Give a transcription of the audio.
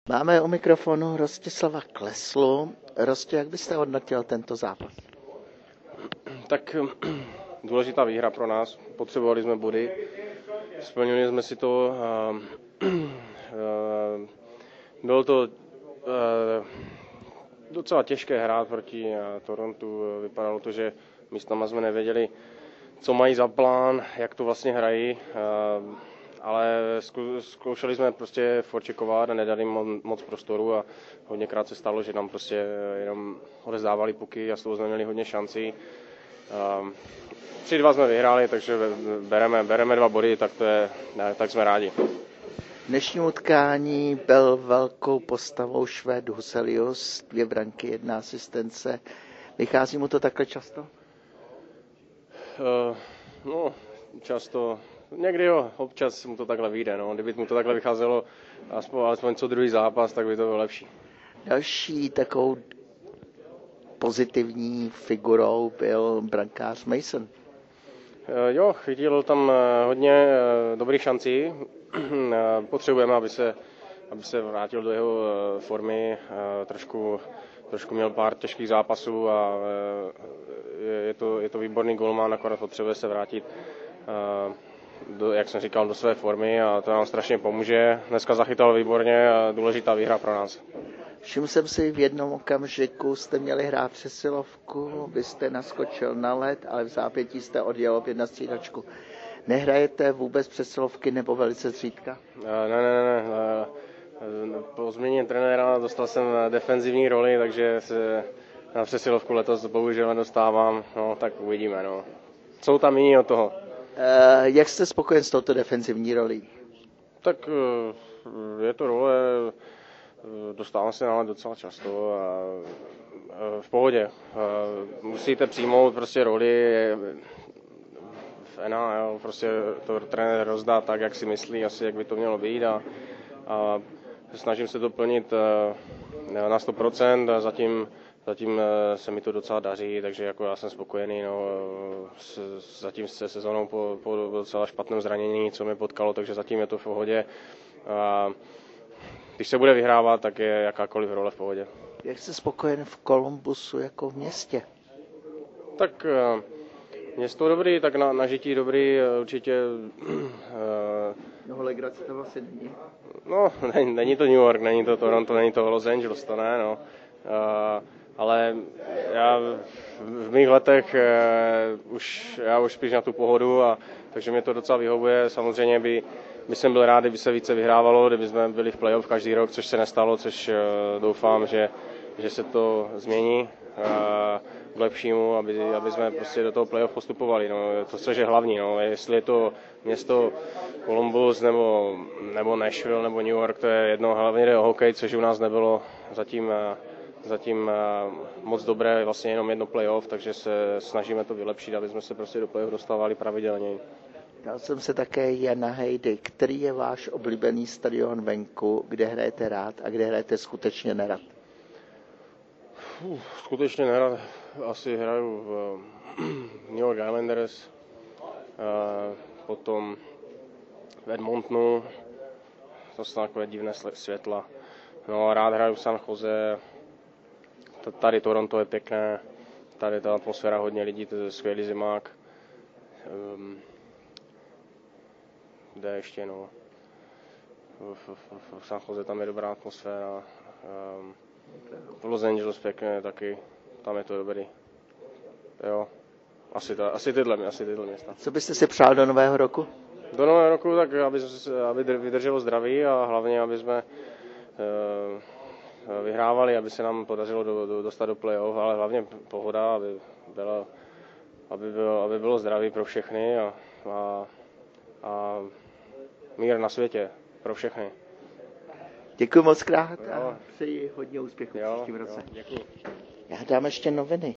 Máme u mikrofonu Rostislava Kleslu. Rosti, jak byste hodnotil tento zápas? Tak důležitá výhra pro nás. Potřebovali jsme body, splnili jsme si to. Bylo to docela těžké hrát proti Torontu. Vypadalo to, že místama jsme nevěděli, co mají za plán, jak to vlastně hrají. Ale zkoušeli jsme prostě forčekovat a nedali jim moc prostoru a hodněkrát se stalo, že nám prostě jenom odezdávali puky a z toho jsme měli hodně šancí. 3-2 jsme vyhráli, takže bereme 2 body, tak jsme rádi. V dnešním utkání byl velkou postavou Švéd Huselius, 2 branky, 1 asistence. Vychází mu to takhle často? No, často. Někdy jo, občas mu to takhle vyjde. No. Kdyby mu to takhle vycházelo alespoň co druhý zápas, tak by to bylo lepší. Další takovou pozitivní figurou byl brankář Mason. Jo, chytil tam hodně dobrých šancí. Potřebujeme, aby se vrátil do jeho formy. Trošku měl pár těžkých zápasů a je to výborný golman, akorát potřebuje se vrátit, jak jsem říkal, do své formy a to nám strašně pomůže. Dneska zachytal výborně a důležitá výhra pro nás. Všiml jsem si, v jednom okamžiku jste měli hrát přesilovku, vy jste naskočil na led, ale v zápětí jste odjel opět na střídačku. Nehrajete vůbec přesilovky nebo velice zřídka? Ne. Po změně trenéra dostal jsem defenzivní roli, takže se na přesilovku letos bohužel nedostávám. No, tak uvidíme. No. Jsou tam jiní od toho. Jak jste spokojen s touto defenzivní rolí? Tak je to role, dostávám se na led docela často a v pohodě. Musíte přijmout prostě roli v NHL, prostě to trenér rozdá tak, jak si myslí, asi jak by to mělo být a snažím se to plnit na 100% a zatím se mi to docela daří, takže jako já jsem spokojený. No, zatím se sezónou po docela špatném zranění, co mě potkalo, takže zatím je to v pohodě. Když se bude vyhrávat, tak je jakákoliv role v pohodě. Jak jste spokojen v Columbusu jako v městě? Tak město dobrý, tak na žití dobrý, určitě. No, legrace to vlastně není. No, není to New York, není to Toronto, není to Los Angeles, to ne, no. Ale já v mých letech já už spíš na tu pohodu, takže mě to docela vyhovuje. Samozřejmě by jsem byl rád, kdyby se více vyhrávalo, kdyby jsme byli v playoff každý rok, což se nestalo, což doufám, že se to změní k lepšímu, aby jsme prostě do toho playoff postupovali. No, to, což je hlavní. No. Jestli je to město Columbus nebo Nashville nebo New York, to je jedno, hlavně jde o hokej, což u nás nebylo zatím moc dobré, vlastně jenom jedno playoff, takže se snažíme to vylepšit, aby jsme se prostě do playoff dostávali pravidelně. Dal jsem se také Jana Hejdy. Který je váš oblíbený stadion venku, kde hrajete rád a kde hrajete skutečně nerad? Skutečně nerad. Asi hraju v New York Islanders, potom v Edmontonu, to jsou takové divné světla. No, rád hraju v San Jose, tady Toronto je pěkné, tady ta atmosféra, hodně lidí, to je skvělý zimák. Kde ještě, no, v San Jose tam je dobrá atmosféra, v Los Angeles pěkné taky, tam je to dobrý. Jo, asi tyhle města. Co byste si přál do nového roku? Do nového roku, tak aby vydrželo zdraví a hlavně, aby jsme vyhrávali, aby se nám podařilo dostat do playoff, ale hlavně pohoda, aby bylo zdraví pro všechny a mír na světě pro všechny. Děkuji moc krát a přeji hodně úspěchů v příštím roce. Děkuji. Já dám ještě noviny.